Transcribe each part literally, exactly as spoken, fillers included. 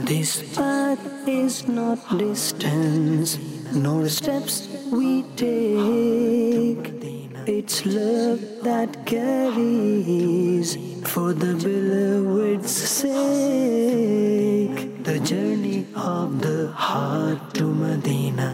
This path is not distance, nor steps we take. It's love that carries for the beloved's sake. The journey of the heart to Medina.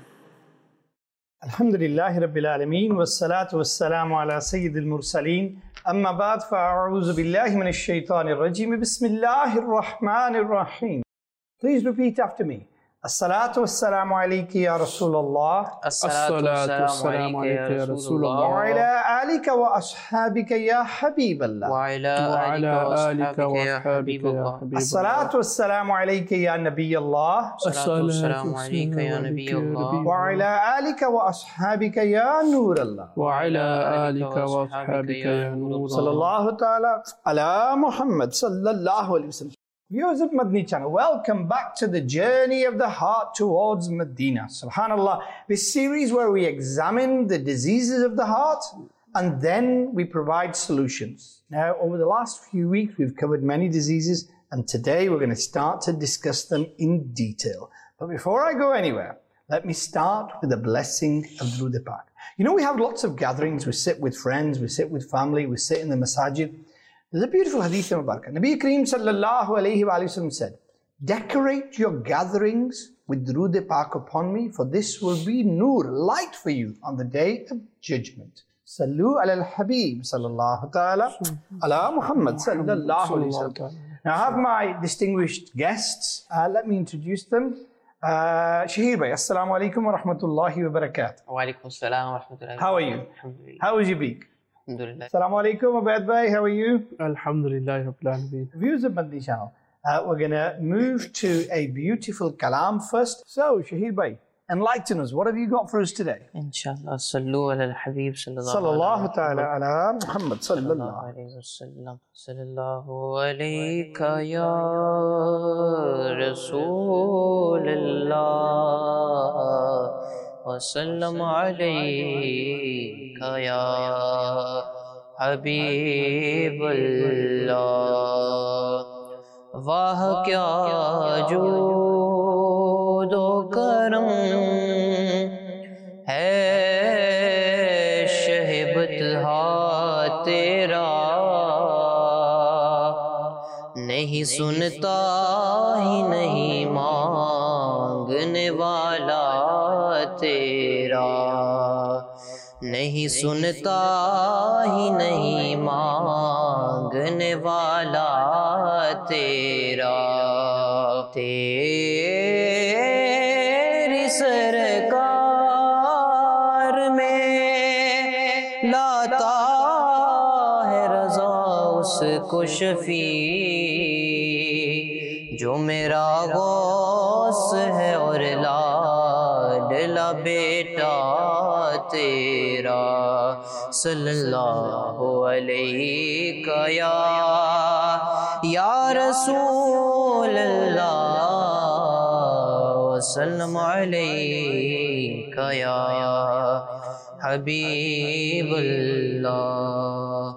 الحمدللہ رب العالمین والصلاة والسلام على سید المرسلین اما بعد فاعوذ باللہ من الشیطان الرجیم بسم اللہ الرحمن الرحیم. Please repeat after me. الصلاة والسلام علیک یا رسول اللہ. الصلاة والسلام علیک یا رسول اللہ. وعلى آلک و اصحابک یا حبیب اللہ. وعلى آلک و اصحابک یا حبیب اللہ. الصلاة والسلام علیک یا نبی اللہ. الصلاة والسلام علیک یا نبی اللہ. وعلى آلک و اصحابک یا نور اللہ. وعلى آلک و اصحابک یا نور اللہ. صلی اللہ تعالی علی محمد صلی اللہ علیہ وسلم. Viewers of Madni channel, welcome back to the journey of the heart towards Medina. Subhanallah, this series where we examine the diseases of the heart and then we provide solutions. Now, over the last few weeks, we've covered many diseases and today we're going to start to discuss them in detail. But before I go anywhere, let me start with a blessing of Durud Pak. You know, we have lots of gatherings, we sit with friends, we sit with family, we sit in the masajid. There's a beautiful hadith in Mubarak. Nabi Kareem sallallahu alayhi wa sallam said, decorate your gatherings with Durud Pak upon me, for this will be nur, light for you on the day of judgment. Sallu ala al-Habib sallallahu ta'ala ala Muhammad sallallahu alayhi wa sallam. Now I have my distinguished guests. Uh, let me introduce them. Uh, Shahir Bhai, assalamu alaikum wa rahmatullahi wa barakatuh. Wa alaikum assalam wa rahmatullahi wa barakatuh. How are you? Alhamdulillah. How is your beak? Alhamdulillah. Assalamu alaikum, Ubaid Bhai, how are you? Alhamdulillah Rabbil Alameen. Viewers of Madni channel, uh, we're going to move to a beautiful kalam first. So, Shahir Bhai, enlighten us. What have you got for us today? Inshallah. Sallu ala al-Habib sallallahu Sallallahu ta'ala ala Muhammad sallallahu alayhi wa sallam. Sallallahu alayka ya Rasulullah. وسلم علیک یا حبیب اللہ. واہ کیا جود و کرم ہے شہبت ہا تیرا, نہیں سنتا ہی نہیں مانگنے والا تیرا, نہیں سنتا ہی نہیں مانگنے والا تیرا. تیری سرکار میں لاتا ہے رضا اس کو شفیع جو میرا غوث ہے اور لاڈلا بیٹا تیرا. صلی اللہ علیہ یا یا رسول اللہ وسلم علیہ یا حبیب اللہ.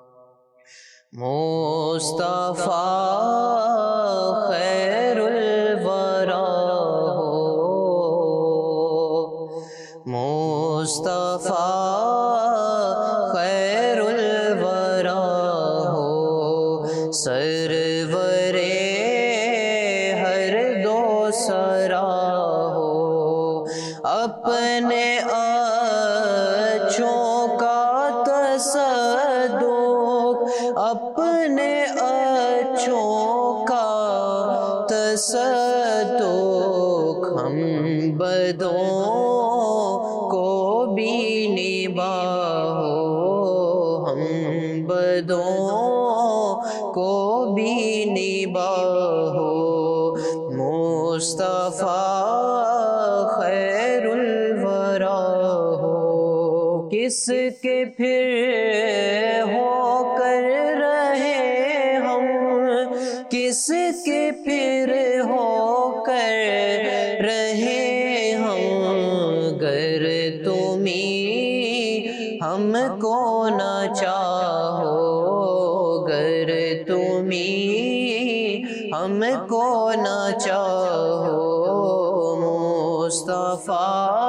مصطفیٰ خیر الورا ہو, مصطفیٰ خیر الورا ہو, سرور ہر دو سرا ہو, اپنے اچھوں کا تصدق, اپنے اچھوں کا تصدق ہم بدوں کو بھی نباہو, ہم بدوں کو بھی نباہو. مصطفیٰ خیر الورا ہو, کس کے پھر ہو کر رہے ہم, کس کے پھر ہو کر رہے ہم, گر تمہیں ہم کو نہ چاہو, گر تمہیں ہم کو نہ चाहो मुस्तफा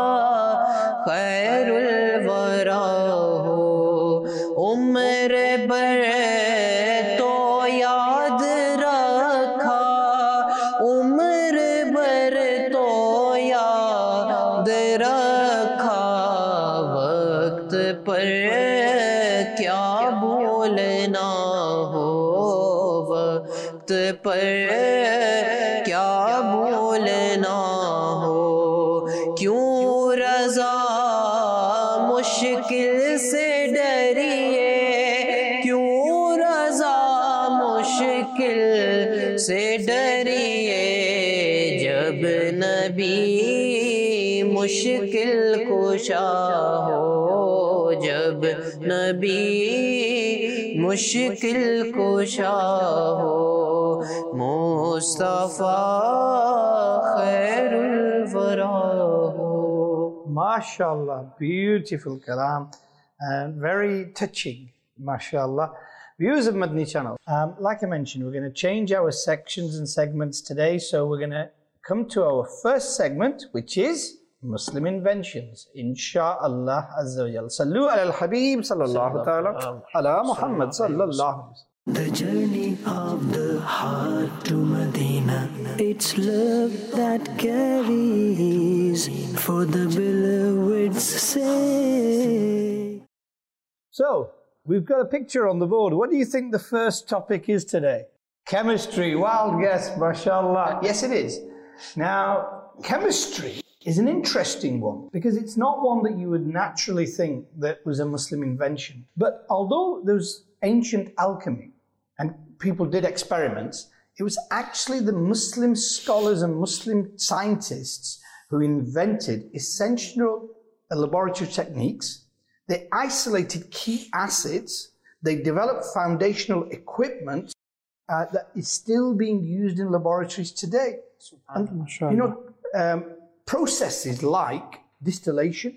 खैरुल वरा हो उम्र भर तो याद रखा उम्र भर तो याद रखा वक्त पर क्या बोलना हो वक्त पर क्या बोलना हो क्यों रज़ा मुश्किल से डरिए क्यों रज़ा मुश्किल से डरिए जब नबी मुश्किल कुशा हो जब नबी मुश्किल कुशा हो मुस्तफा खैरुल वरा हो. MashaAllah, beautiful kalam and very touching, MashaAllah. Viewers of Madni Channel, um, like I mentioned, we're going to change our sections and segments today, so we're going to come to our first segment, which is Muslim inventions, insha'Allah azza wa jal. Sallu ala al-Habib sallallahu ta'ala ala Muhammad sallallahu alayhi wa sallam. The journey of the heart to Medina, it's love that carries for the beloved's sake. So, we've got a picture on the board. What do you think the first topic is today? Chemistry. Wild guess, mashallah. Yes, it is. Now, chemistry is an interesting one because it's not one that you would naturally think that was a Muslim invention. But although there's ancient alchemy and people did experiments, it was actually the Muslim scholars and Muslim scientists who invented essential laboratory techniques. They isolated key acids. They developed foundational equipment uh, that is still being used in laboratories today. And, you know, um, processes like distillation,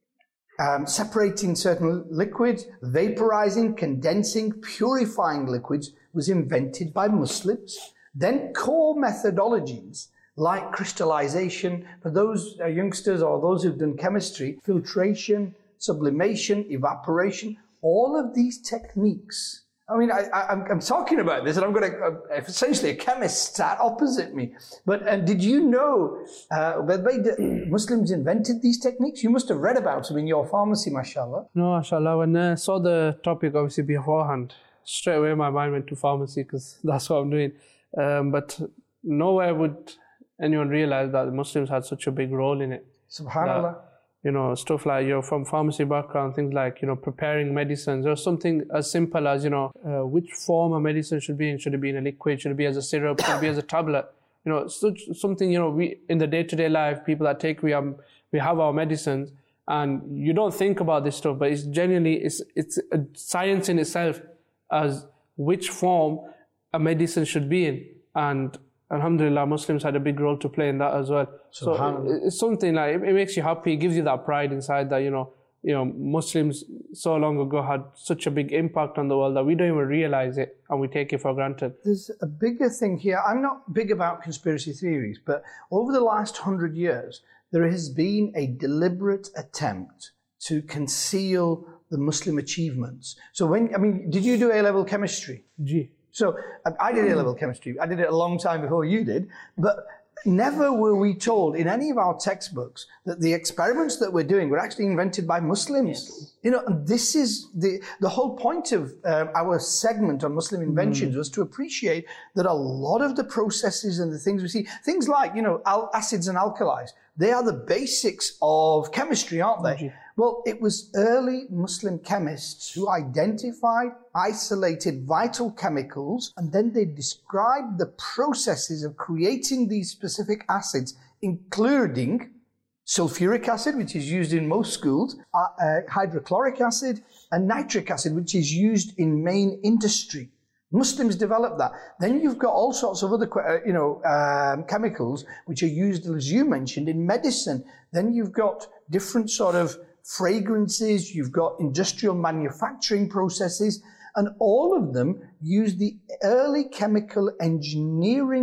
um, separating certain liquids, vaporizing, condensing, purifying liquids was invented by Muslims. Then core methodologies like crystallization, for those uh, youngsters or those who've done chemistry, filtration, sublimation, evaporation, all of these techniques. I mean, I, I, I'm, I'm talking about this and I've got a, a, essentially a chemist sat opposite me. But uh, did you know uh, that Muslims invented these techniques? You must have read about them in your pharmacy, mashallah. No, mashallah. When I saw the topic, obviously, beforehand, straight away my mind went to pharmacy because that's what I'm doing. Um, but nowhere would anyone realize that the Muslims had such a big role in it. Subhanallah. That, you know, stuff like you're from pharmacy background, things like, you know, preparing medicines or something as simple as, you know, uh, which form a medicine should be in. Should it be in a liquid? Should it be as a syrup? Should it be as a tablet? You know, such, something, you know, we in the day-to-day life, people that take, we, um, we have our medicines and you don't think about this stuff, but it's genuinely, it's, it's a science in itself as which form a medicine should be in. And Alhamdulillah, Muslims had a big role to play in that as well. So it's something like, it, it makes you happy, it gives you that pride inside that, you know, you know, Muslims so long ago had such a big impact on the world that we don't even realize it and we take it for granted. There's a bigger thing here. I'm not big about conspiracy theories, but over the last hundred years, there has been a deliberate attempt to conceal the Muslim achievements. So when, I mean, did you do A-level chemistry? Gee. So I did A-level chemistry. I did it a long time before you did, but never were we told in any of our textbooks that the experiments that we're doing were actually invented by Muslims. Yes. You know, this is the the whole point of uh, our segment on Muslim inventions mm. was to appreciate that a lot of the processes and the things we see, things like, you know, al- acids and alkalis, they are the basics of chemistry, aren't they? Mm-hmm. Well, it was early Muslim chemists who identified, isolated vital chemicals, and then they described the processes of creating these specific acids, including sulfuric acid, which is used in most schools, uh, uh, hydrochloric acid, and nitric acid, which is used in main industry. Muslims developed that. Then you've got all sorts of other, uh, you know, um, chemicals which are used, as you mentioned, in medicine. Then you've got different sort of fragrances, you've got industrial manufacturing processes, and all of them use the early chemical engineering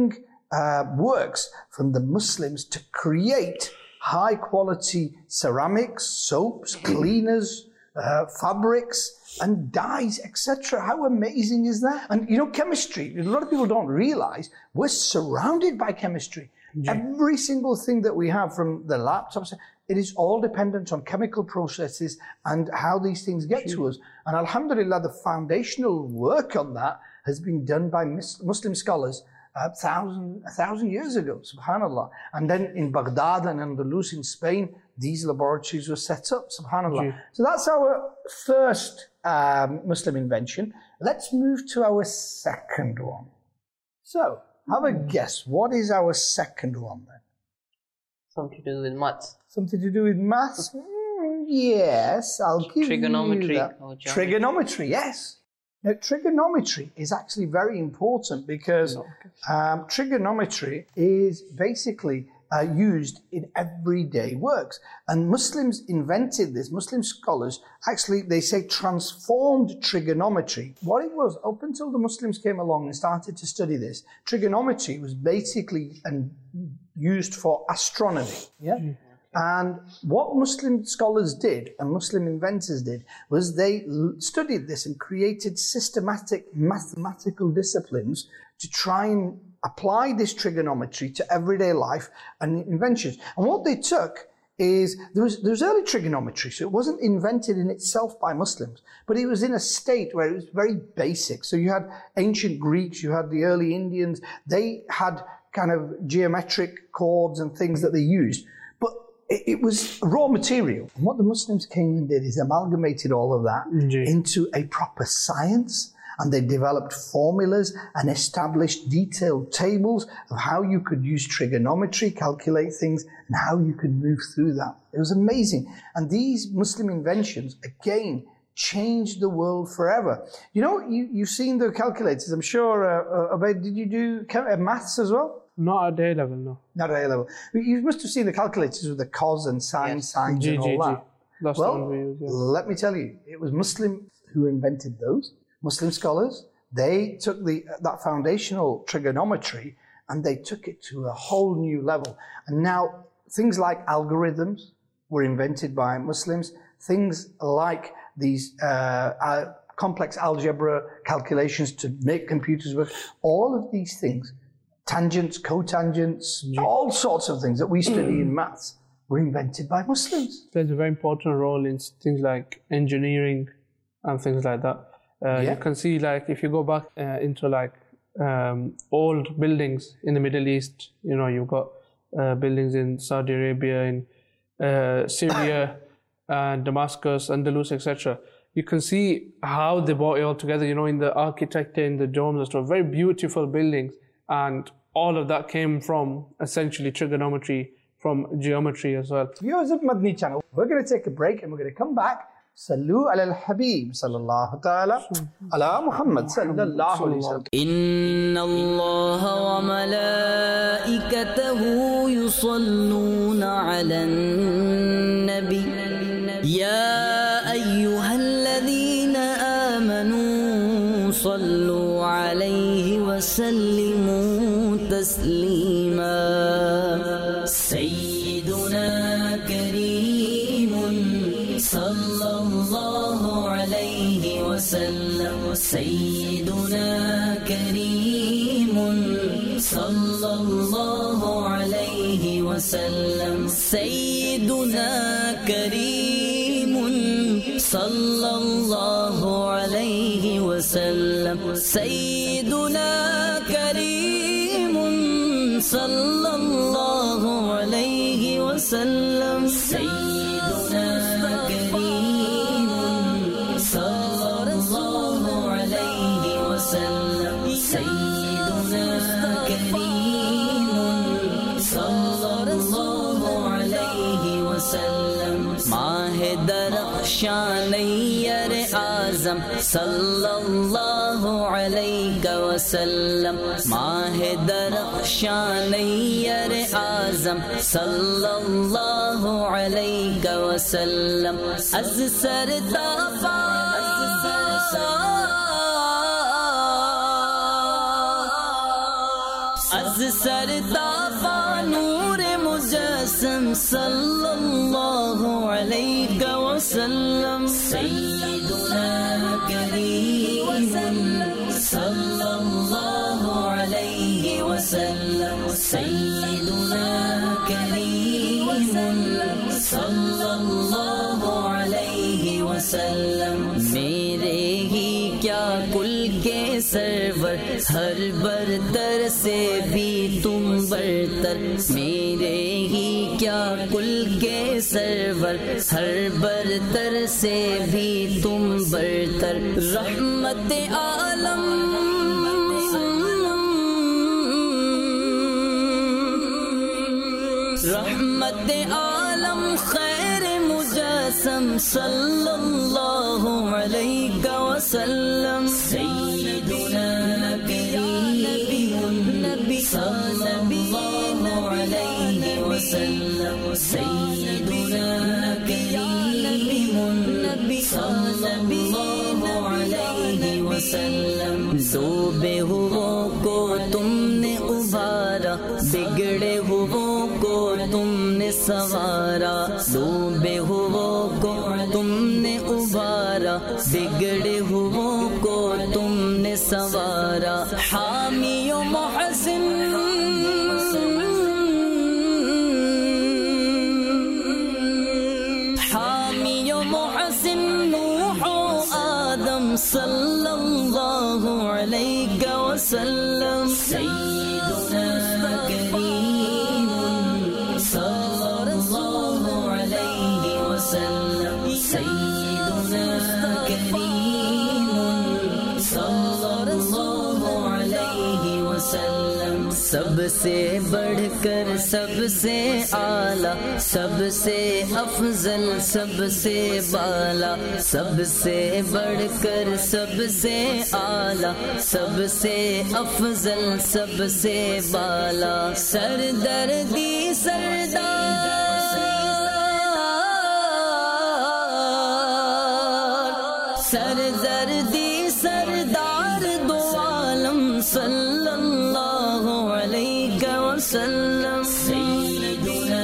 uh, works from the Muslims to create high quality ceramics, soaps, cleaners, uh, fabrics and dyes, et cetera. How amazing is that? And you know, chemistry, a lot of people don't realize we're surrounded by chemistry. Yeah. Every single thing that we have, from the laptops, it is all dependent on chemical processes and how these things get to us. And alhamdulillah, the foundational work on that has been done by Muslim scholars a thousand, a thousand years ago, subhanAllah. And then in Baghdad and Andalus in Spain, these laboratories were set up, subhanAllah. Yeah. So that's our first um, Muslim invention. Let's move to our second one. So, have a guess. What is our second one then? Something to do with maths. Something to do with maths? Mm, yes, I'll give Trigonometry you that. Or Trigonometry, yes. Now, trigonometry is actually very important because um, trigonometry is basically uh, used in everyday works. And Muslims invented this. Muslim scholars actually, they say, transformed trigonometry. What it was, up until the Muslims came along and started to study this, trigonometry was basically and used for astronomy. Yeah. Mm. And what Muslim scholars did and Muslim inventors did was they studied this and created systematic mathematical disciplines to try and apply this trigonometry to everyday life and inventions. And what they took is, there was, there was early trigonometry, so it wasn't invented in itself by Muslims, but it was in a state where it was very basic. So you had ancient Greeks, you had the early Indians, they had kind of geometric chords and things that they used. It was raw material. And what the Muslims came and did is amalgamated all of that Indeed. into a proper science. And they developed formulas and established detailed tables of how you could use trigonometry, calculate things, and how you could move through that. It was amazing. And these Muslim inventions, again, changed the world forever. You know, you, you've seen the calculators. I'm sure, uh, uh, did you do maths as well? Not at A level, no. Not at A level. You must have seen the calculators with the cos and sine, yes. sines G, and all G, that. G. That's well, the one we use, yeah. let me tell you, it was Muslims who invented those. Muslim scholars, they took the that foundational trigonometry and they took it to a whole new level. And now things like algorithms were invented by Muslims. Things like these uh, uh, complex algebra calculations to make computers work. All of these things, tangents, cotangents, yeah. all sorts of things that we study in maths were invented by Muslims. There's a very important role in things like engineering and things like that. Uh, yeah. You can see, like, if you go back uh, into like um, old buildings in the Middle East, you know, you've got uh, buildings in Saudi Arabia, in uh, Syria, and Damascus, Andalus, et cetera. You can see how they brought it all together, you know, in the architecture, in the domes and stuff. Very beautiful buildings, and all of that came from essentially trigonometry, from geometry as well. Viewers of Madni Channel, we're going to take a break and we're going to come back. Sallu ala al-Habib sallallahu ta'ala ala Muhammad sallallahu alayhi wa sallam. Inna Allah wa malaikatahu yusalluna ala nabi ya ayyuhalladhina amanu sallu alayhi wa sallimu taslima. Sayyiduna kareemun sallallahu alayhi wa sallam. Sayyiduna kareemun sallallahu alayhi wa sallam. Sayyiduna kareemun sallallahu alayhi wa sallam. Sayyiduna kareemun sallallahu alayhi wa sallam. Sayyiduna kareemun sallallahu alayhi wa sallam. Sayyiduna kareemun sallallahu alayhi wa sallam. Maahe Darakhshan Nayyar Azam sallallahu alayhi wa sallam. Maahe Darakhshan Nayyar Azam sallallahu alayhi wa sallam. Az sartafa از سر تا نور مجسم صلی اللہ علیہ وسلم سیدنا کریم صلی اللہ علیہ وسلم سیدنا کریم صلی اللہ علیہ وسلم میرے ہی کیا کل کے سرور ہر برتر سے بھی تم برتر میرے ہی کیا کل کے سرور ہر برتر سے بھی تم برتر رحمت عالم رحمت عالم خیر مجسم صلی اللہ علیہ وسلم سیدنا کریم صلی اللہ علیہ وسلم سیدنا کریم صلی اللہ علیہ وسلم دو بے ہووں کو تم نے ابھارا بگڑے ہووں کو تم نے سوارا ڈوبے ہووں کو تم نے ابھارا بگڑے ہووں کو تم نے سوارا حامی و محسن حامی و محسن نوح و آدم صلی اللہ علیہ وسلم سیدنا کریم صلی اللہ علیہ وسلم سیدنا کریم صلی اللہ علیہ وسلم سب سے بڑھ کر سب سے اعلیٰ سب سے افضل سب سے بالا سب سے بڑھ کر سب سے اعلیٰ سب سے افضل سب سے بالا سردردی سردار سردردی سردار دو عالم صلی اللہ علیہ وسلم سیدنا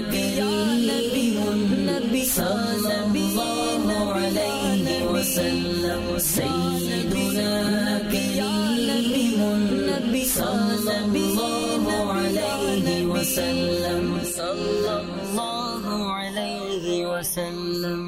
کریم صلی اللہ علیہ وسلم سیدنا کریم صلی اللہ علیہ وسلم صلی اللہ علیہ وسلم.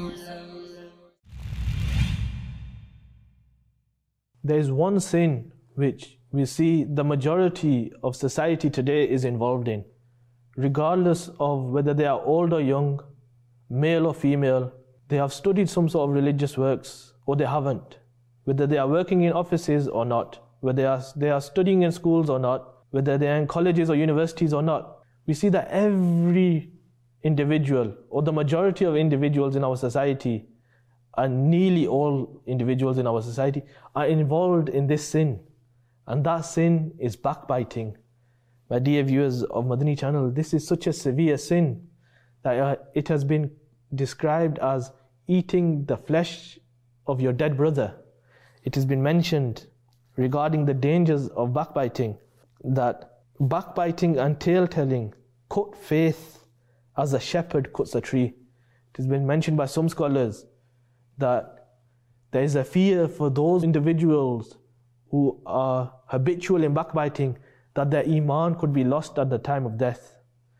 There is one sin which we see the majority of society today is involved in. Regardless of whether they are old or young, male or female, they have studied some sort of religious works or they haven't. Whether they are working in offices or not, whether they are, they are studying in schools or not, whether they are in colleges or universities or not, we see that every individual or the majority of individuals in our society, and nearly all individuals in our society, are involved in this sin. And that sin is backbiting. My dear viewers of Madani channel, this is such a severe sin that uh, it has been described as eating the flesh of your dead brother. It has been mentioned regarding the dangers of backbiting that backbiting and tale-telling cut faith as a shepherd cuts a tree. It has been mentioned by some scholars that there is a fear for those individuals who are habitual in backbiting that their iman could be lost at the time of death.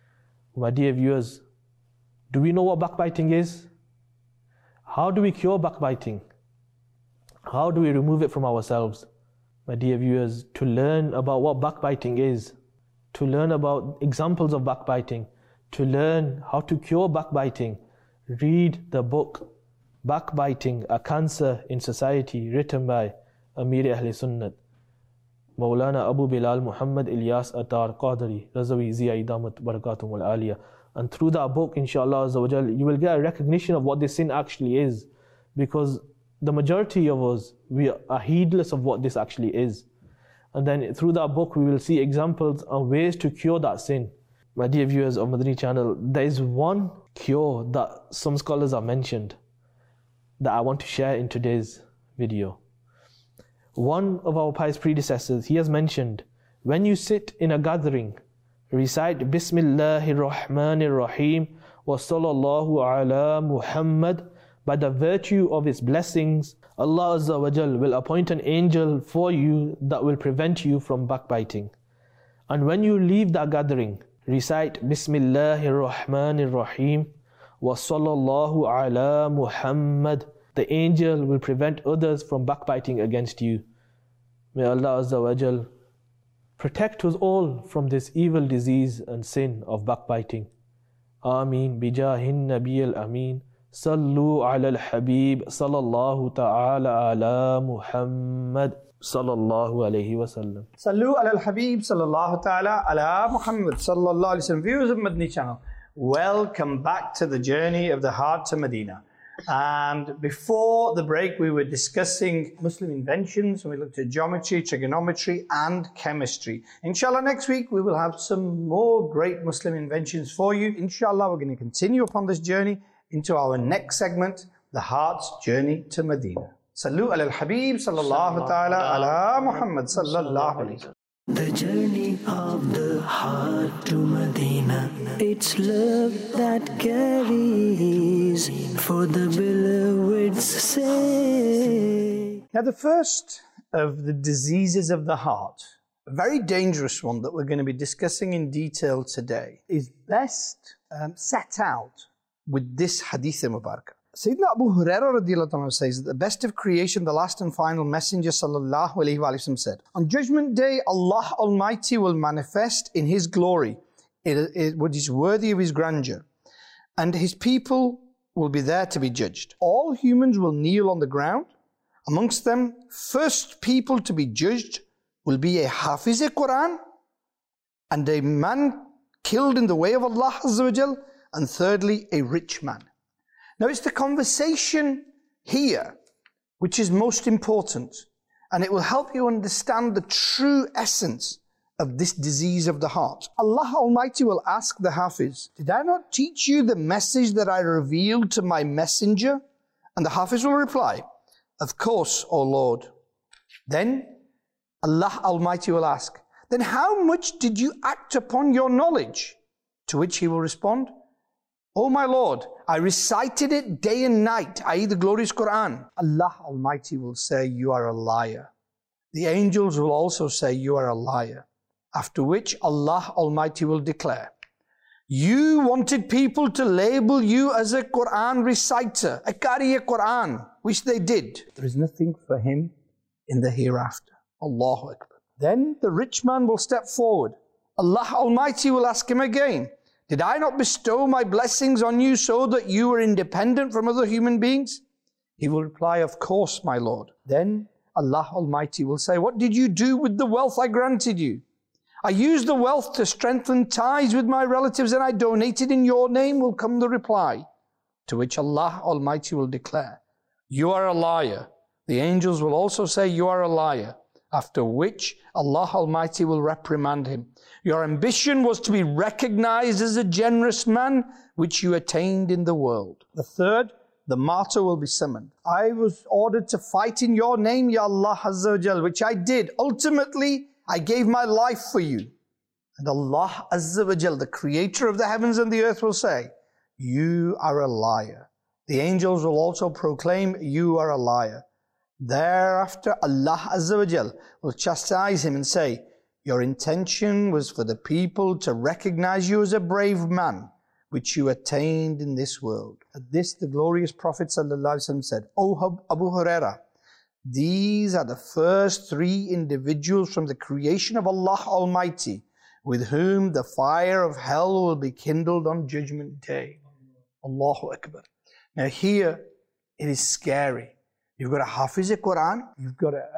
My dear viewers, do we know what backbiting is? How do we cure backbiting? How do we remove it from ourselves? My dear viewers, to learn about what backbiting is, to learn about examples of backbiting, to learn how to cure backbiting, read the book Backbiting, a Cancer in Society, written by Amir Ahl Sunnat, Maulana Abu Bilal Muhammad Ilyas Attar Qadri, Razawi Ziya Idamat Barakatum al Aliyah. And through that book, inshallah Azza wa Jal, you will get a recognition of what this sin actually is, because the majority of us, we are heedless of what this actually is. And then through that book, we will see examples and ways to cure that sin. My dear viewers of Madani channel, there is one cure that some scholars have mentioned that I want to share in today's video. One of our pious predecessors, he has mentioned when you sit in a gathering, recite Bismillahir Rahmanir Rahim wa sallallahu ala Muhammad. By the virtue of His blessings, Allah Azza wa Jal will appoint an angel for you that will prevent you from backbiting. And when you leave that gathering, recite Bismillahir Rahmanir Rahim wa sallallahu ala Muhammad. The angel will prevent others from backbiting against you. May Allah Azza wa Jal protect us all from this evil disease and sin of backbiting. Ameen bijahin nabiyil ameen. Sallu ala al-habib sallallahu ta'ala ala Muhammad sallallahu alayhi wa sallam. Sallu ala al-habib sallallahu ta'ala ala Muhammad sallallahu alayhi wa sallam. Viewers of Madni channel, welcome back to the journey of the heart to Medina. And before the break, we were discussing Muslim inventions, and we looked at geometry, trigonometry, and chemistry. Inshallah, next week we will have some more great Muslim inventions for you. Inshallah, we're going to continue upon this journey into our next segment, the heart's journey to Medina. Sallu ala al-habib sallallahu ta'ala ala Muhammad sallallahu alayhi wa sallam. The journey of the heart to Medina, it's love that carries for the beloved's sake. Now, the first of the diseases of the heart, a very dangerous one that we're going to be discussing in detail today, is best um, set out with this hadith mubarakah. Sayyidina Abu Hurairah radiallahu anhu says that the best of creation, the last and final messenger sallallahu alayhi wa sallam said, on judgment day, Allah Almighty will manifest in His glory, it, it, what is worthy of His grandeur, and His people will be there to be judged. All humans will kneel on the ground. Amongst them, first people to be judged will be a Hafiz Quran and a man killed in the way of Allah Azza wa Jal, and thirdly, a rich man. Now, it's the conversation here which is most important, and it will help you understand the true essence of this disease of the heart. Allah Almighty will ask the Hafiz, did I not teach you the message that I revealed to my messenger? And the Hafiz will reply, of course, O Lord. Then Allah Almighty will ask, then how much did you act upon your knowledge? To which he will respond, O my Lord, I recited it day and night, that is the glorious Quran. Allah Almighty will say, you are a liar. The angels will also say, you are a liar. After which Allah Almighty will declare, you wanted people to label you as a Quran reciter, a Qari Quran, which they did. There is nothing for him in the hereafter. Allahu Akbar. Then the rich man will step forward. Allah Almighty will ask him again, did I not bestow my blessings on you so that you were independent from other human beings? He will reply, of course, my Lord. Then Allah Almighty will say, what did you do with the wealth I granted you? I used the wealth to strengthen ties with my relatives, and I donated in your name, will come the reply. To which Allah Almighty will declare, you are a liar. The angels will also say, you are a liar. After which Allah Almighty will reprimand him. Your ambition was to be recognized as a generous man, which you attained in the world. The third, the martyr will be summoned. I was ordered to fight in your name, Ya Allah Azza wa Jal, which I did. Ultimately, I gave my life for you. And Allah Azza wa Jal, the creator of the heavens and the earth, will say, you are a liar. The angels will also proclaim, you are a liar. Thereafter, Allah Azza wa Jal will chastise him and say, your intention was for the people to recognize you as a brave man, which you attained in this world. At this, the glorious Prophet ﷺ said, O Abu Hurairah, these are the first three individuals from the creation of Allah Almighty, with whom the fire of hell will be kindled on Judgment Day. Allahu Akbar. Now here, it is scary. You've got a Hafiz Quran, you've got a,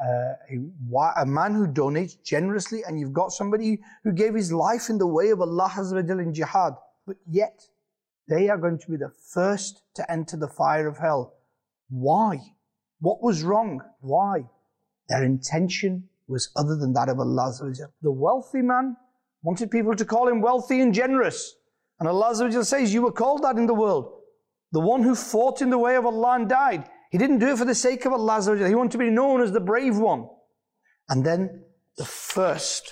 a, a man who donates generously, and you've got somebody who gave his life in the way of Allah Azza wa Jal in jihad. But yet, they are going to be the first to enter the fire of hell. Why? What was wrong? Why? Their intention was other than that of Allah Azza wa Jal. The wealthy man wanted people to call him wealthy and generous. And Allah Azza wa Jal says, you were called that in the world. The one who fought in the way of Allah and died, he didn't do it for the sake of Allah Azza wa Jal. He wanted to be known as the brave one. And then the first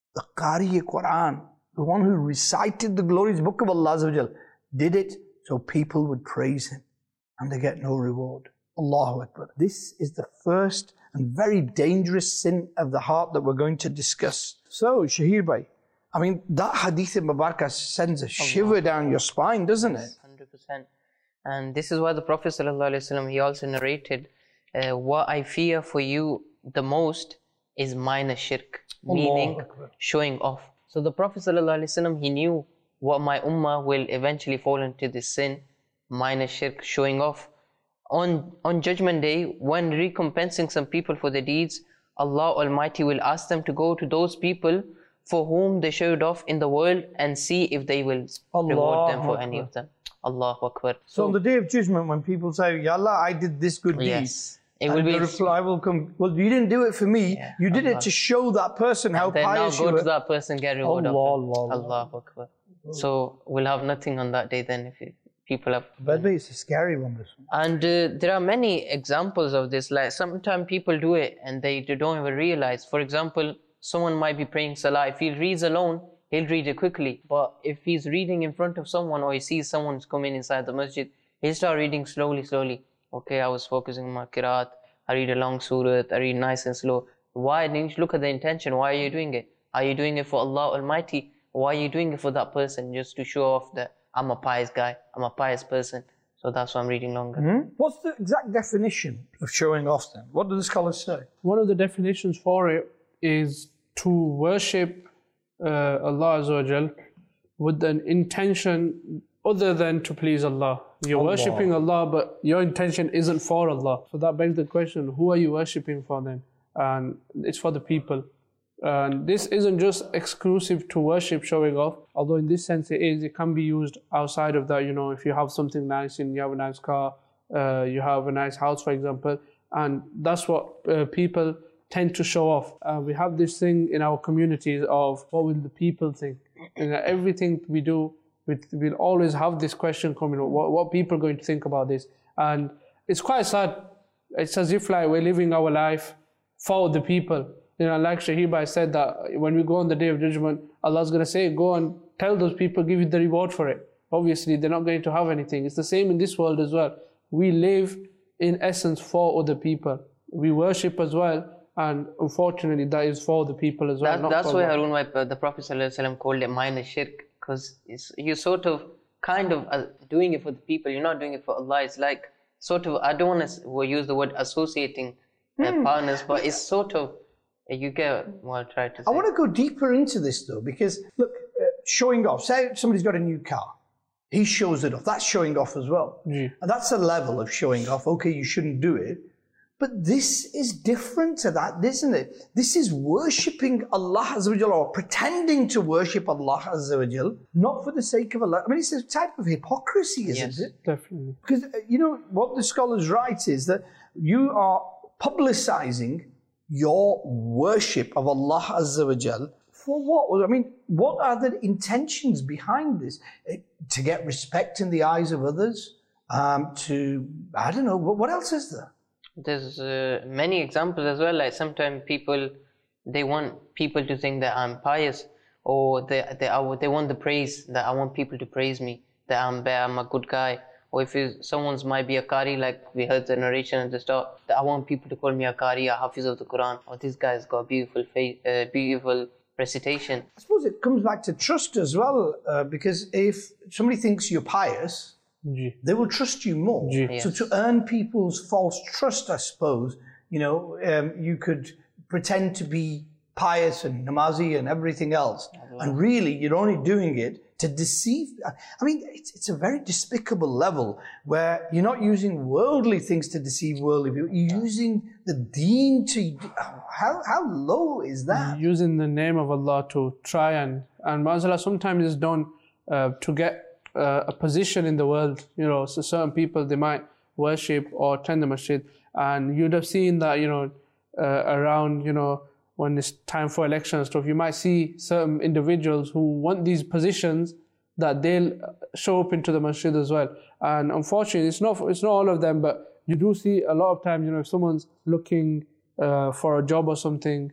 the Qari Quran, the one who recited the glorious book of Allah Azza wa Jal, did it so people would praise him and they get no reward. Allahu Akbar. This is the first and very dangerous sin of the heart that we're going to discuss. So, Shahir Bhai, I mean, that hadith in Mubarakah sends a shiver down your spine, doesn't it? one hundred percent. And this is why the Prophet ﷺ, he also narrated, uh, what I fear for you the most is minor shirk, meaning showing off. So the Prophet ﷺ, he knew what my ummah will eventually fall into this sin, minor shirk, showing off. On, on Judgment Day, when recompensing some people for their deeds, Allah Almighty will ask them to go to those people for whom they showed off in the world and see if they will Allah reward them for Akbar. any of them. Allahu Akbar. So on the Day of Judgment, when people say, Ya Allah, I did this good deed, yes, it and will be the reply will come, well, you didn't do it for me, Yeah, you did Allah. it to show that person how then now pious you go were. to that person, get reward of Allah, them. Allah, Allahu Akbar. So we'll have nothing on that day then if it, people have. But it's a scary one, this one. And uh, there are many examples of this. Like sometimes people do it and they, they don't even realize. For example, someone might be praying Salah. If he reads alone, he'll read it quickly. But if he's reading in front of someone or he sees someone's coming inside the masjid, he'll start reading slowly, slowly. Okay, I was focusing on my qiraat. I read a long surah. I read nice and slow. Why? Then you look at the intention. Why are you doing it? Are you doing it for Allah Almighty? Why are you doing it for that person? Just to show off that I'm a pious guy. I'm a pious person. So that's why I'm reading longer. Hmm? What's the exact definition of showing off then? What do the scholars say? One of the definitions for it is to worship uh, Allah Azza wa Jal with an intention other than to please Allah. You're Allah. worshipping Allah, but your intention isn't for Allah. So that begs the question, who are you worshipping for then? And it's for the people. And this isn't just exclusive to worship, showing off, although in this sense it is, it can be used outside of that. You know, if you have something nice and you have a nice car, uh, you have a nice house, for example, and that's what uh, people tend to show off. Uh, we have this thing in our communities of what will the people think? And everything we do, we, we'll always have this question coming, what, what people are going to think about this? And it's quite sad. It's as if like we're living our life for the people. You know, like Shahir Bhai said that when we go on the Day of Judgment, Allah's going to say, go and tell those people, give you the reward for it. Obviously, they're not going to have anything. It's the same in this world as well. We live, in essence, for other people. We worship as well, and unfortunately, that is for the people as well. That, not that's for why Allah. Harun, Bhai, the Prophet ﷺ called it minor shirk, because you're sort of kind of uh, doing it for the people. You're not doing it for Allah. It's like sort of, I don't want to use the word associating uh, Hmm. partners, but it's sort of, you get what I tried to say. I want to go deeper into this though, because look, uh, showing off. Say somebody's got a new car, he shows it off. That's showing off as well, Yeah. and that's a level of showing off. Okay, you shouldn't do it, but this is different to that, isn't it? This is worshipping Allah Azza wa Jal, or pretending to worship Allah Azza wa Jal, not for the sake of Allah. I mean, it's a type of hypocrisy, isn't Yes. it? Definitely. Because uh, you know what the scholars write is that you are publicizing your worship of Allah Azza wa Jal for what? I mean, what are the intentions behind this? Eh, To get respect in the eyes of others? Um, to, I don't know, what, what else is there? There's uh, many examples as well. Like sometimes people, they want people to think that I'm pious, or they they I, they want the praise, that I want people to praise me, that I'm better, I'm a good guy. Or if it's, someone's might be a Qari, like we heard the narration at the start, that I want people to call me a Qari, a Hafiz of the Quran, or this guy's got beautiful face, uh, beautiful recitation. I suppose it comes back to trust as well, uh, because if somebody thinks you're pious, Yeah. they will trust you more. Yeah. So to earn people's false trust, I suppose, you know, um, you could pretend to be pious and namazi and everything else, and really you're only doing it to deceive. I mean, it's, it's a very despicable level where you're not using worldly things to deceive worldly people. You're using the deen to. How how low is that? Using the name of Allah to try and, and mashallah, sometimes it's done uh, to get uh, a position in the world. You know, so certain people, they might worship or attend the masjid, and you'd have seen that, you know, uh, around, you know, when it's time for election and stuff, you might see certain individuals who want these positions that they'll show up into the masjid as well. And unfortunately, it's not it's not all of them, but you do see a lot of times, you know, if someone's looking uh, for a job or something,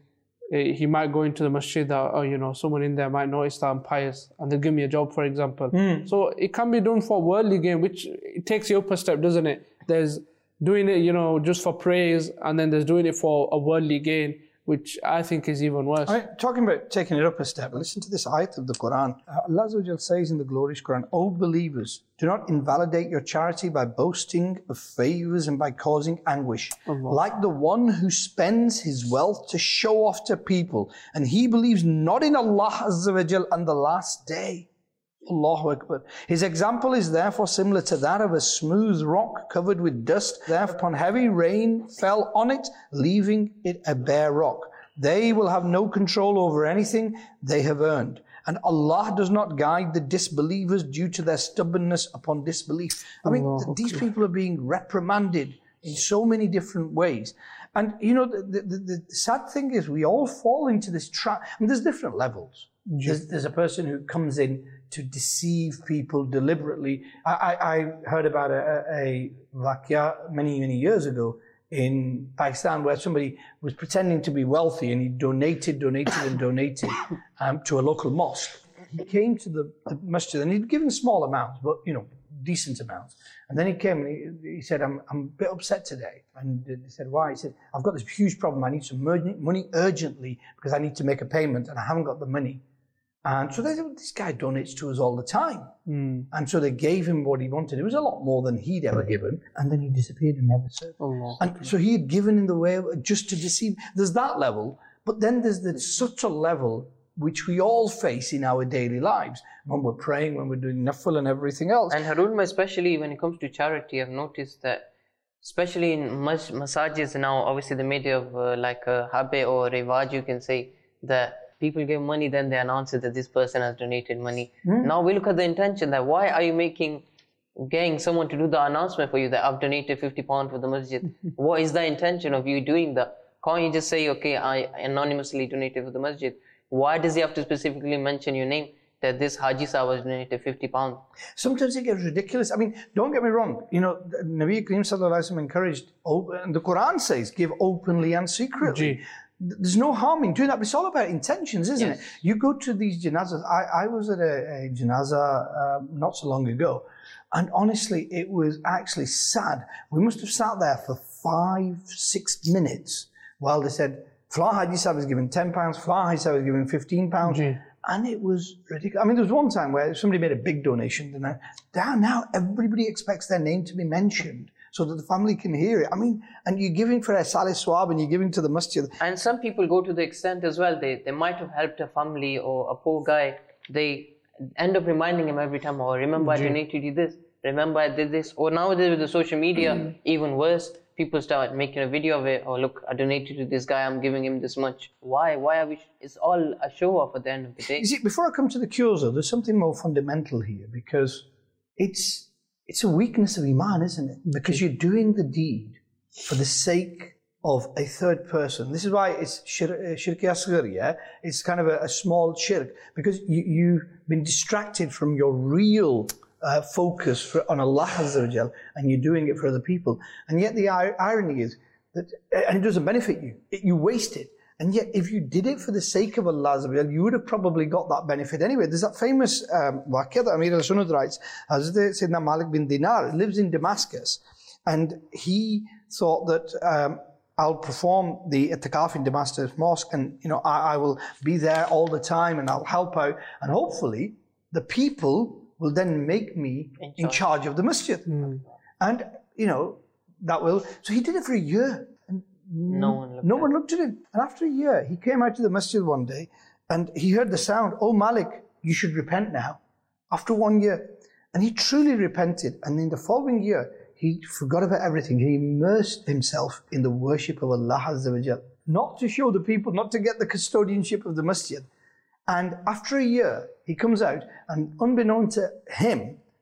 eh, he might go into the masjid, or, or you know, someone in there might notice that I'm pious and they'll give me a job, for example. Mm. So it can be done for worldly gain, which it takes you up a step, doesn't it? There's doing it, you know, just for praise, and then there's doing it for a worldly gain, which I think is even worse. I mean, talking about taking it up a step, listen to this ayat of the Quran. Allah Azza wa Jal says in the glorious Quran, O believers, do not invalidate your charity by boasting of favors and by causing anguish. Allah. Like the one who spends his wealth to show off to people, and he believes not in Allah Azza wa Jal and the last day. Allahu Akbar. His example is therefore similar to that of a smooth rock covered with dust. Thereupon heavy rain fell on it, leaving it a bare rock. They will have no control over anything they have earned. And Allah does not guide the disbelievers due to their stubbornness upon disbelief. I mean, Allahu these Akbar. people are being reprimanded in so many different ways. And, you know, the, the, the, the sad thing is we all fall into this trap. I mean, there's different levels. There's, there's a person who comes in to deceive people deliberately. I, I, I heard about a, a vakya many, many years ago in Pakistan where somebody was pretending to be wealthy and he donated, donated and donated um, to a local mosque. He came to the, the masjid and he'd given small amounts, but, you know, decent amounts. And then he came and he, he said, I'm, I'm a bit upset today. And they said, why? He said, I've got this huge problem. I need some money urgently because I need to make a payment and I haven't got the money. And so they said, well, this guy donates to us all the time. Mm. And so they gave him what he wanted. It was a lot more than he'd ever given. And then he disappeared and never served. Allah. And so he had given in the way of just to deceive. There's that level. But then there's the subtle level which we all face in our daily lives. When we're praying, when we're doing nafil and everything else. And Harun, especially when it comes to charity, I've noticed that, especially in mas- massages now, obviously the media of uh, like a habe or rivaj, you can say that people give money, then they announce it that this person has donated money. Mm. Now we look at the intention, that why are you making, getting someone to do the announcement for you that I've donated fifty pounds for the masjid? What is the intention of you doing that? Can't you just say, okay, I anonymously donated for the masjid? Why does he have to specifically mention your name, that this Haji Sahib was donated fifty pounds? Sometimes it gets ridiculous. I mean, don't get me wrong. You know, Nabi Kareem Sallallahu Alaihi Wasallam encouraged, and the Quran says, give openly and secretly. Gee. There's no harm in doing that, but it's all about intentions, isn't yes. it? You go to these janazas. I, I was at a, a janaza um, not so long ago, and honestly, it was actually sad. We must have sat there for five, six minutes while they said, Flah Haji Sahib was given ten pounds, Flah Haji Sahib was given fifteen pounds. Mm-hmm. And it was ridiculous. I mean, there was one time where somebody made a big donation, and now, now everybody expects their name to be mentioned so that the family can hear it. I mean, and you're giving for a salih swab and you're giving to the masjid. And some people go to the extent as well, they, they might have helped a family or a poor guy. They end up reminding him every time, oh, remember I donated you this, remember I did this. Or nowadays with the social media, mm. even worse. People start making a video of it. Oh, look, I donated to this guy. I'm giving him this much. Why? Why are we? It's all a show off at the end of the day. You see, before I come to the cures, though, there's something more fundamental here, because it's it's a weakness of iman, isn't it? Because you're doing the deed for the sake of a third person. This is why it's shirk asghar, yeah? It's kind of a, a small shirk, because you, you've been distracted from your real Uh, focus for, on Allah Azza wa Jal, and you're doing it for other people. And yet the ir- irony is that, and it doesn't benefit you, it, you waste it. And yet if you did it for the sake of Allah Azza wa Jal, you would have probably got that benefit anyway. There's that famous um, waqia that Amir al-Sunnah writes, Hazrat Sayyidina Malik bin Dinar lives in Damascus, and he thought that um, I'll perform the itikaf in Damascus Mosque, and you know I, I will be there all the time, and I'll help out, and hopefully the people will then make me in charge, in charge of the masjid. Mm. And, you know, that will... So he did it for a year. And no one looked, no one looked at him. And after a year, he came out to the masjid one day and he heard the sound, oh, Malik, you should repent now. After one year. And he truly repented. And in the following year, he forgot about everything. He immersed himself in the worship of Allah Azza wa Jal. Not to show the people, not to get the custodianship of the masjid. And after a year, he comes out, and unbeknown to him,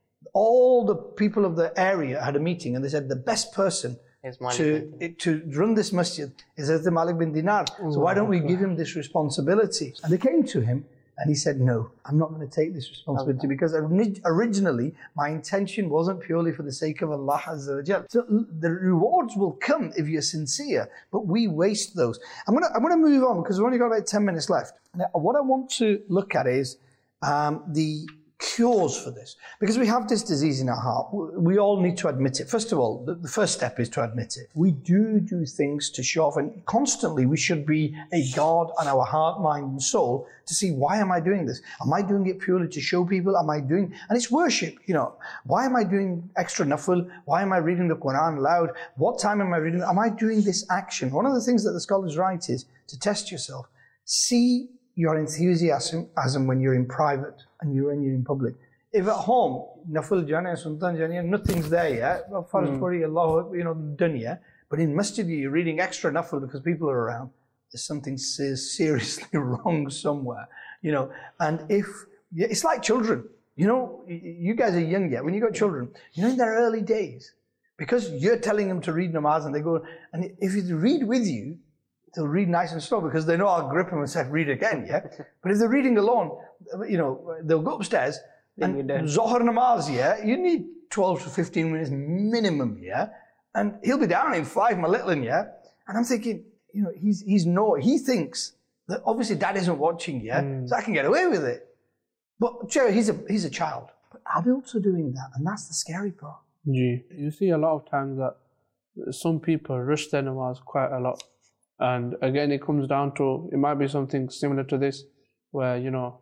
all the people of the area had a meeting, and they said the best person to, to run this masjid is Hazrat Malik bin Dinar. So why don't we give him this responsibility? And they came to him, And he said, no, I'm not going to take this responsibility because originally my intention wasn't purely for the sake of Allah Azza wa Jal. So the rewards will come if you're sincere, but we waste those. I'm going to, I'm going to move on because we've only got about ten minutes left. Now, what I want to look at is um, the cures for this, because we have this disease in our heart. We all need to admit it. First of all, the, the first step is to admit it. We do do things to show off, and constantly we should be a guard on our heart, mind, and soul to see, why am I doing this? Am I doing it purely to show people? Am I doing, and it's worship, you know, why am I doing extra nafil? Why am I reading the Quran loud? What time am I reading? Am I doing this action? One of the things that the scholars write is to test yourself. See your enthusiasm as in when you're in private and you when you're in public. If at home, nafil jana, sultan jana, nothing's there yet, well, farz puri, Allah, you know, done yet. But in masjid, you're reading extra nafil because people are around. There's something seriously wrong somewhere, you know. And if, it's like children, you know, you guys are young yet. When you got children, you know, in their early days, because you're telling them to read namaz and they go, and if you read with you, they'll read nice and slow because they know I'll grip them and say, read again, yeah? But if they're reading alone, you know, they'll go upstairs and Zohar namaz, yeah? You need twelve to fifteen minutes minimum, yeah? And he'll be down in five, my little one, yeah? And I'm thinking, you know, he's he's no, he thinks that obviously dad isn't watching, yeah? Mm. So I can get away with it. But Jerry, he's a, he's a child. But adults are doing that, and that's the scary part. Gee, you see a lot of times that some people rush their namaz quite a lot. And again, it comes down to, it might be something similar to this, where, you know,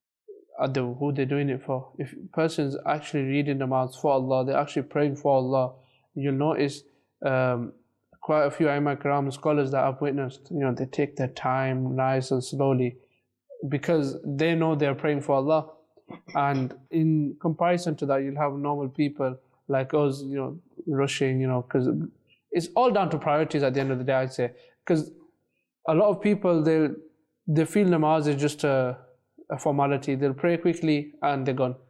are they, who they're doing it for. If a person's actually reading namaz for Allah, they're actually praying for Allah, you'll notice um, quite a few Aimma Karam scholars that I've witnessed, you know, they take their time nice and slowly because they know they're praying for Allah. And in comparison to that, you'll have normal people like us, you know, rushing, you know, because it's all down to priorities at the end of the day, I'd say. Because a lot of people, they they feel namaz is just a, a formality. They'll pray quickly and they're gone.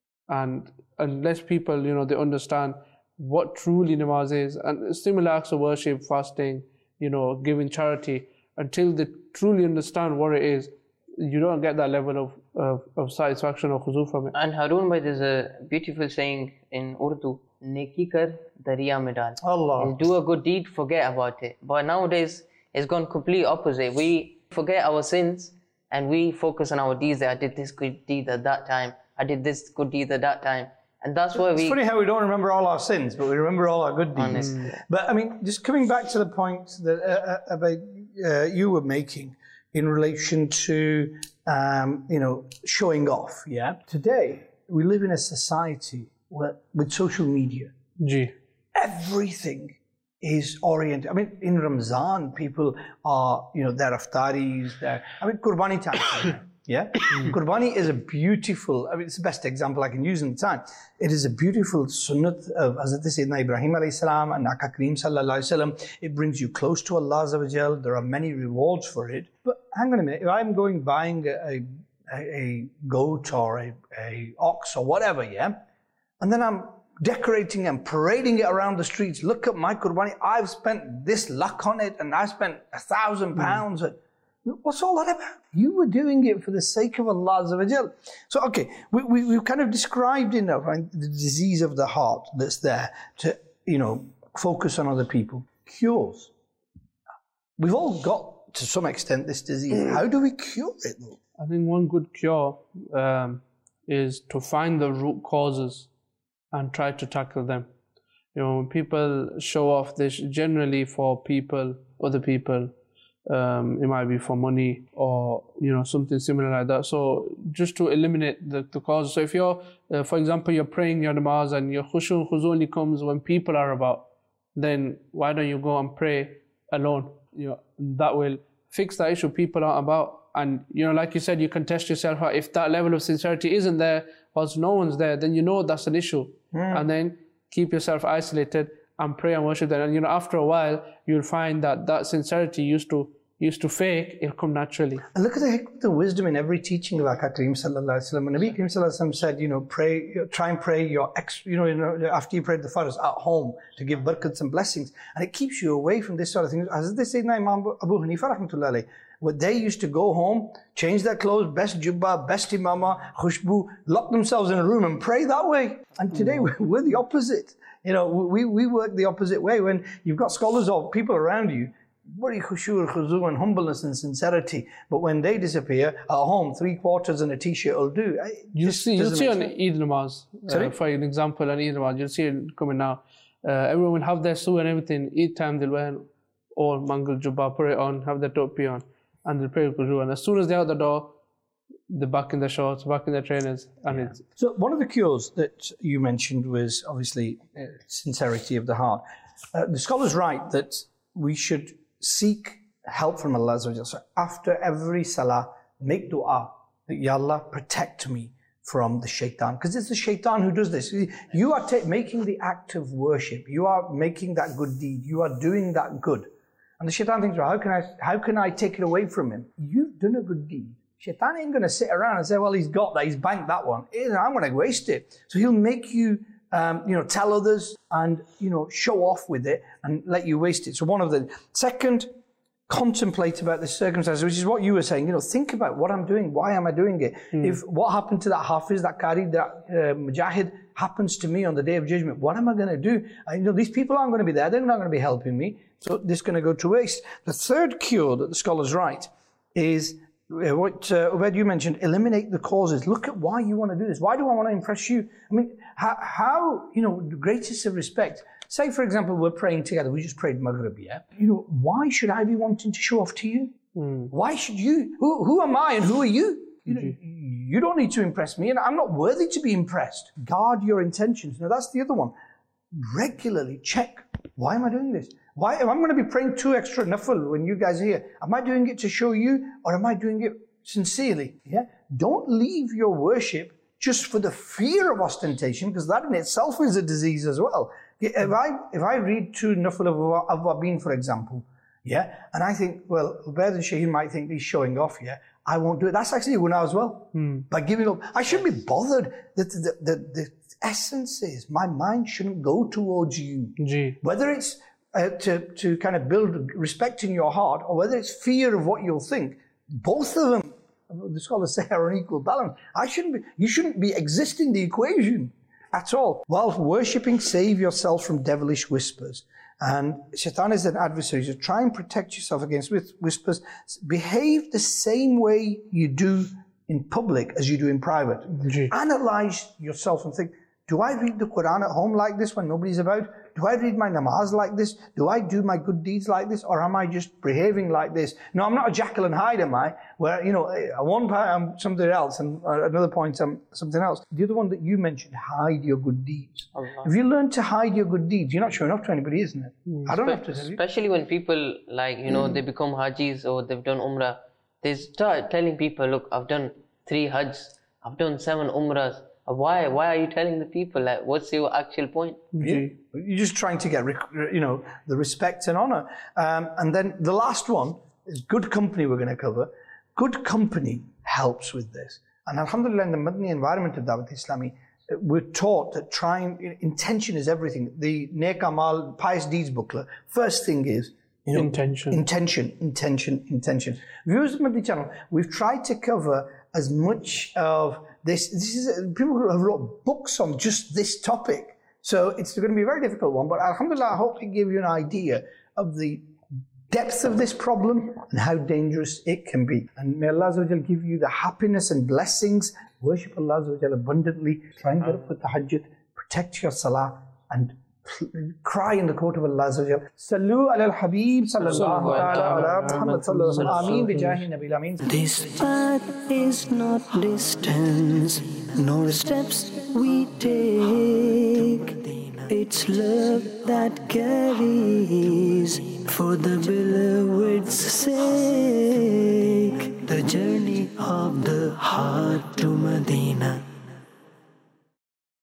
And unless people, you know, they understand what truly namaz is, and similar acts of worship, fasting, you know, giving charity, until they truly understand what it is, you don't get that level of, of, of satisfaction or khuzu from it. And Harun bhai, there's a beautiful saying in Urdu, Neki kar dariya mein dal. Allah. And do a good deed, forget about it. But nowadays, it's gone complete opposite. We forget our sins and we focus on our deeds. I did this good deed at that time. I did this good deed at that time. And that's why we... It's funny how we don't remember all our sins, but we remember all our good deeds. Honestly. But I mean, just coming back to the point that uh, about uh, you were making in relation to, um, you know, showing off, yeah? Today, we live in a society where, with social media. Gee. Everything is oriented. I mean, in Ramzan, people are, you know, their iftaris, their, I mean, Qurbani time, yeah? Qurbani is a beautiful, I mean, it's the best example I can use in the time. It is a beautiful sunnat of Hazrat Sayyidina Ibrahim alayhi salam and Aka Kareem sallallahu alayhi wasallam. It brings you close to Allah Azza wa Jal. There are many rewards for it. But hang on a minute, if I'm going buying a, a, a goat or a, a ox or whatever, yeah? And then I'm decorating and parading it around the streets. Look at my Qurbani. I've spent this lakh on it and I spent a thousand pounds. What's all that about? You were doing it for the sake of Allah Azza wa Jal. So, okay, we, we, we've kind of described enough, right, the disease of the heart that's there to, you know, focus on other people. Cures. We've all got, to some extent, this disease. How do we cure it, though? I think one good cure um, is to find the root causes and try to tackle them. You know, when people show off this generally for people, other people, um, it might be for money or, you know, something similar like that. So just to eliminate the, the cause. So if you're, uh, for example, you're praying your namaz and your khushu khushu only comes when people are about, then why don't you go and pray alone? You know, that will fix that issue people aren't about. And, you know, like you said, you can test yourself out. If that level of sincerity isn't there, whilst no one's there, then you know that's an issue. Mm. And then keep yourself isolated and pray and worship them. And, you know, after a while, you'll find that that sincerity used to used to fake, it'll come naturally. And look at the, the wisdom in every teaching of Aka Kareem sallallahu alaihi wasallam. When Nabi Kareem sallallahu alaihi wasallam said, you know, pray, try and pray your ex, you know, you know, after you prayed the farz at home to give barakats and blessings. And it keeps you away from this sort of thing. As they say, Imam Abu Hanifa rahmatullahi alayhi, What they used to go home, change their clothes, best jubba, best imama, khushbu, lock themselves in a room and pray that way. And today we're, we're the opposite. You know, we, we work the opposite way. When you've got scholars or people around you, very khushu, khuzu and humbleness and sincerity. But when they disappear, at home, three quarters and a t-shirt will do. You see, you'll see on Eid Namaz, uh, for an example, on Eid Namaz, you'll see it coming now. Uh, everyone will have their suit and everything. Eid time, they'll wear all mangal jubba, put it on, have their topi on, and they'll pray with khuzu. And as soon as they're out the door, they're back in their shorts, back in their trainers. And yeah. it's So one of the cures that you mentioned was obviously uh, sincerity of the heart. Uh, the scholars write that we should seek help from Allah. So after every salah, make dua that, Ya Allah, protect me from the shaitan. Because it's the shaitan who does this. You are ta- making the act of worship. You are making that good deed. You are doing that good. And the shaitan thinks, well, how can I, how can I take it away from him? You've done a good deed. Shaitan ain't going to sit around and say, well, he's got that, he's banked that one. I'm going to waste it. So he'll make you, um, you know, tell others and, you know, show off with it and let you waste it. So one of the second, contemplate about the circumstances, which is what you were saying. You know, think about what I'm doing. Why am I doing it? Mm. If what happened to that Hafiz, that Qari, that uh, Mujahid happens to me on the Day of Judgment, what am I going to do? I, you know, these people aren't going to be there. They're not going to be helping me. So this is going to go to waste. The third cure that the scholars write is uh, what uh, Ubaid, you mentioned, eliminate the causes. Look at why you want to do this. Why do I want to impress you? I mean, how, how you know, the greatest of respect. Say, for example, we're praying together. We just prayed Maghrib, yeah? You know, why should I be wanting to show off to you? Mm. Why should you? Who, who am I and who are you? You, know, you don't need to impress me, and I'm not worthy to be impressed. Guard your intentions. Now, that's the other one. Regularly check, why am I doing this? Why am I going to be praying two extra nafil when you guys are here? Am I doing it to show you, or am I doing it sincerely? Yeah. Don't leave your worship just for the fear of ostentation, because that in itself is a disease as well. If I if I read two nafil of Awwabin, for example, yeah, and I think, well, Ubaid and Shaheen might think he's showing off, yeah, I won't do it. That's actually a gunnah as well. Hmm. By giving up, I shouldn't be bothered. The, the, the, the essence is my mind shouldn't go towards you. Gee. Whether it's uh, to, to kind of build respect in your heart, or whether it's fear of what you'll think, both of them, the scholars say, are an equal balance. I shouldn't be, you shouldn't be existing the equation at all. While worshipping, save yourself from devilish whispers. And Shaitan is an adversary, so try and protect yourself against whispers. Behave the same way you do in public as you do in private. Gee. Analyze yourself and think, do I read the Quran at home like this when nobody's about? Do I read my namaz like this? Do I do my good deeds like this? Or am I just behaving like this? No, I'm not a Jekyll and Hyde, am I? Where, you know, at one point I'm something else, and at another point I'm something else. The other one that you mentioned, hide your good deeds. Uh-huh. If you learn to hide your good deeds, you're not showing off to anybody, isn't it? Mm. I don't Spe- have to tell you. Especially when people, like, you know, mm. they become Hajis or they've done Umrah. They start telling people, look, I've done three Hajjs, I've done seven Umrahs. Why? Why are you telling the people? Like, what's your actual point? Yeah. You're just trying to get, you know, the respect and honor. Um, and then the last one is good company. We're going to cover. Good company helps with this. And alhamdulillah, in the Madani environment of Dawat Islami, we're taught that trying intention is everything. The Nek Amal Pious Deeds booklet. First thing is, you know, intention, intention, intention, intention. Viewers of Madani channel, we've tried to cover as much of this. This is people who have wrote books on just this topic, so it's going to be a very difficult one. But alhamdulillah, I hope it gave you an idea of the depth of this problem and how dangerous it can be. And may Allah Azza wa Jal give you the happiness and blessings. Worship Allah Azza wa Jal abundantly. Try and get up for tahajjud. Protect your salah and cry in the court of Allah Azza wa Jal. Sallu ala al-Habib sallallahu ala Muhammad sallallahu alaihi wasallam. Ameen bi jahi Nabil Ameen. This path is not distance, nor steps we take. It's love that carries for the beloved's sake. The journey of the heart to Medina.